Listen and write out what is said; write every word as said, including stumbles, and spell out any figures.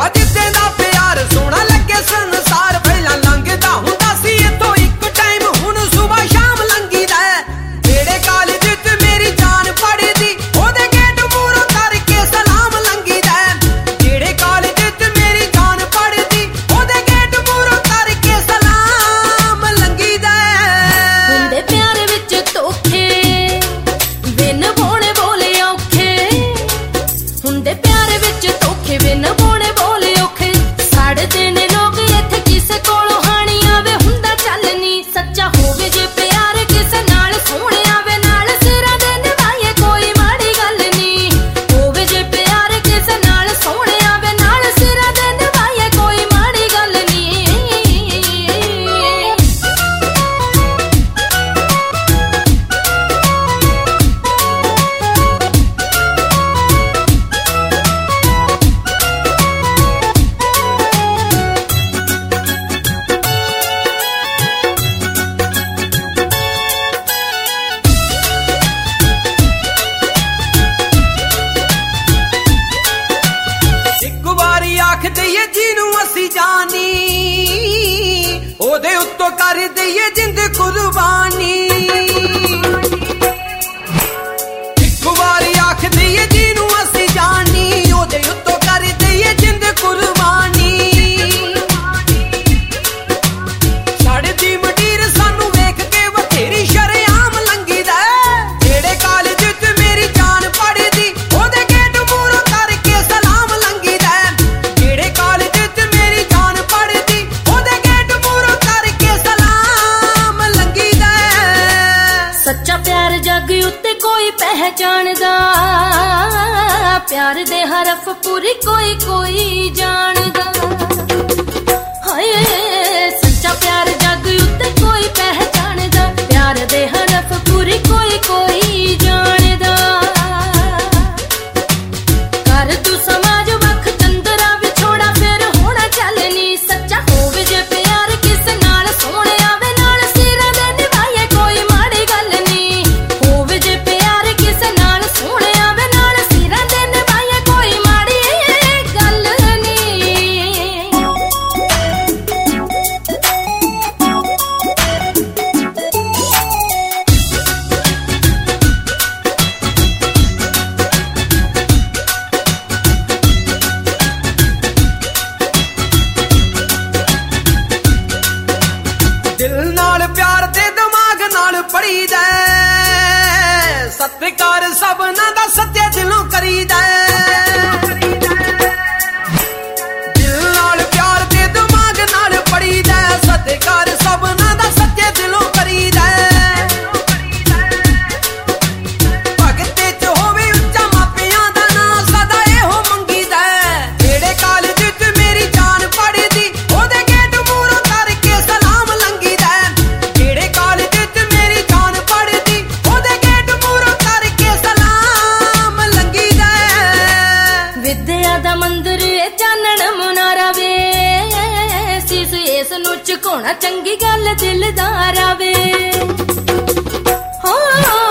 ਜਿੱਦੇ ਦਾ ਪਿਆਰ ਸੋਹਣਾ ਲੱਗੇ ਸੰਸਾਰ। ਪਹਿਲਾਂ ਲੰਘਦਾ ਹੁੰਦਾ ਸੀ ਇੱਥੋਂ ਇੱਕ ਟਾਈਮ, ਹੁਣ ਸੁਬਾਹ ਸ਼ਾਮ ਲੰਘੀਦਾ। ਜਿਹੜੇ ਕਾਲਜ ਚ ਮੇਰੀ ਜਾਨ ਪੜ੍ਹਦੀ ਉਹਦੇ ਗੇਟ ਮੂਹਰੋਂ ਤਰ ਕੇ ਸਲਾਮ ਲੰਘੀਦਾ। ਜਿਹੜੇ ਕਾਲਜ ਚ ਮੇਰੀ ਜਾਨ ਪੜ੍ਹਦੀ ਉਹਦੇ ਗੇਟ ਮੂਹਰੋਂ ਤਰ ਕੇ ਸਲਾਮ ਲੰਘੀਦਾ। ਹੁੰਦੇ ਪਿਆਰ ਵਿੱਚ ਧੋਖੇ ਬਿਨ ਬੋਲੇ ਬੋਲੇ ਔਖੇ, ਹੁੰਦੇ ਪਿਆਰ ਵਿੱਚ ਧੋਖੇ ਬਿਨ ਬੋਲੇ ਬੋਲੇ ਔਖੇ। ਸੜਦੇ ਨੇ ਲੋਕ ਇੱਥੇ ਕਿਸੇ ਕੋਲੋਂ ਹਾਣੀ ਆਵੇ, ਹੁੰਦਾ ਚੱਲ ਨੀ ਸੱਚਾ ਹੋਵੇ ਜੇ ਪਿਆਰ ਕਿਸੇ ਨਾਲ ਸੋਹਣਿਆ ਵੇ ਨਾਲ ਸਿਰਾਂ ਦੇ ਨਿਭਾਈਏ ਕੋਈ ਮਾੜੀ ਗੱਲ ਨੀ। ਹੋਵੇ ਜੇ ਪਿਆਰ ਕਿਸੇ ਨਾਲ ਸੋਹਣਿਆ ਵੇ ਨਾਲ ਸਿਰਾਂ ਦੇ ਨਿਭਾਈਏ ਕੋਈ ਮਾੜੀ ਗੱਲ ਨੀ। ਇੱਕ ਵਾਰੀ ਆਖ ਦਈਏ ਜਿਹਨੂੰ ਅਸੀਂ ਜਾਣੀ, ਉਹਦੇ ਉੱਤੋਂ ਕਰ ਦਈਏ ਜਿੰਦ ਕੁਰਬਾਨੀ। ਇੱਕ ਵਾਰੀ ਆਖ ਦਈਏ ਜਿਹਨੂੰ ਅਸੀਂ ਜਾਣੀ, ਉਹਦੇ ਉੱਤੋਂ ਕਰ ਦਈਏ ਜਿੰਦ ਕੁਰਬਾਨੀ। ਸੜਦੀ ਮੰਡੀਰ ਸਾਨੂੰ ਵੇਖ ਕੇ ਬਥੇਰੀ ਸ਼ਰੇਆਮ ਲੰਘੀਦਾ। ਜਿਹੜੇ ਕਾਲਜ ਚ ਮੇਰੀ ਜਾਨ ਪੜ੍ਹਦੀ ਉਹਦੇ ਗੇਟ ਮੂਹਰੋਂ ਤਰ ਕੇ ਸਲਾਮ ਲੰਘੀਦਾ। ਜਿਹੜੇ ਕਾਲਜ ਚ ਮੇਰੀ ਜਾਨ ਪੜ੍ਹਦੀ ਉਹਦੇ ਗੇਟ ਮੂਹਰੋਂ ਤਰ ਕੇ ਸਲਾਮ ਲੰਘੀਦਾ। ਸੱਚਾ ਪਿਆਰ ਜੱਗ ਉੱਤੇ ਕੋਈ ਪਹਿਚਾਣਦਾ, ਪਿਆਰ ਦੇ ਹਰਫ ਪੂਰੀ ਕੋਈ ਕੋਈ ਜਾਣਦਾ। ਹਾਏ ਸੱਚਾ ਪਿਆਰ ਜੱਗ ਉੱਤੇ ਕੋਈ ਪਹਿਚਾਣਦਾ, ਪਿਆਰ ਦੇ ਹਰਫ ਪੂਰੀ ਕੋਈ ਕੋਈ ਜਾਣਦਾ। ਕਰ ਤੂੰ ਸਮਾਜ ਵੱਖ ਚੰਦਰਾ ਵਿਛੋੜਾ ਫਿਰ ਹੋਣਾ ਚੱਲ ਨੀ ਸੱਚਾ ਹੋਵੇ ਜੇ ਪਿਆਰ ਕਿਸੇ ਨਾਲ ਸੋਹਣਿਆ ਵੇ ਨਾਲ ਸਿਰਾਂ ਦੇ ਨਿਭਾਈਏ ਕੋਈ ਮਾੜੀ ਗੱਲ ਨੀ। ਹੋਵੇ ਜੇ ਪਿਆਰ ਕਿਸੇ ਨਾਲ ਸੋਹਣਿਆ ਵੇ ਨਾਲ ਸਿਰਾਂ ਦੇ ਨਿਭਾਈਏ ਕੋਈ ਮਾੜੀ ਗੱਲ ਨੀ। ਦਿਲ ਨਾਲ ਪਿਆਰ ਤੇ ਦਿਮਾਗ ਨਾਲ ਪੜੀਦਾ। ਸਤਿਕਾਰ ਸਭਨਾਂ ਦਾ ਸੱਚੇ ਦਿਲੋਂ ਕਰੀਦਾ। ਦਿਲ ਨਾਲ ਪਿਆਰ ਤੇ ਦਿਮਾਗ ਨਾਲ ਪੜੀਦਾ। ਸਤਿਕਾਰ ਸਭਨਾਂ ਦਾ ਸੱਚੇ ਦਿਲੋਂ ਕਰੀਦਾ। ਭਗਤੇ ਚ ਹੋਵੇ ਉੱਚਾ ਮਾਪਿਆਂ ਦਾ ਨਾਂ ਸਦਾ ਇਹੋ ਮੰਗੀਦਾ। ਜਿਹੜੇ ਕਾਲਜ ਚ ਮੇਰੀ ਜਾਨ ਪੜ੍ਹਦੀ ਉਹਦੇ ਗੇਟ ਮੂਹਰੋਂ ਤਰ ਕੇ ਸਲਾਮ ਲੰਘੀਦਾ। ਜਿਹੜੇ ਕਾਲਜ ਚ ਮੇਰੀ ਜਾਨ ਪੜ੍ਹਦੀ ਉਹਦੇ ਗੇਟ ਮੂਹਰੋਂ ਤਰ ਕੇ ਸਲਾਮ ਲੰਘੀਦਾ। ਵਿਦਿਆ ਦਾ ਮੰਦਰ ਏ ਚਾਨਣ ਮੁਨਾਰਾ ਵੇ, ਸੀਸ ਇਸ ਨੂੰ ਝੁਕਾਉਣਾ ਚੰਗੀ ਗੱਲ ਦਿਲਦਾਰਾ ਵੇ। ਹਾਂ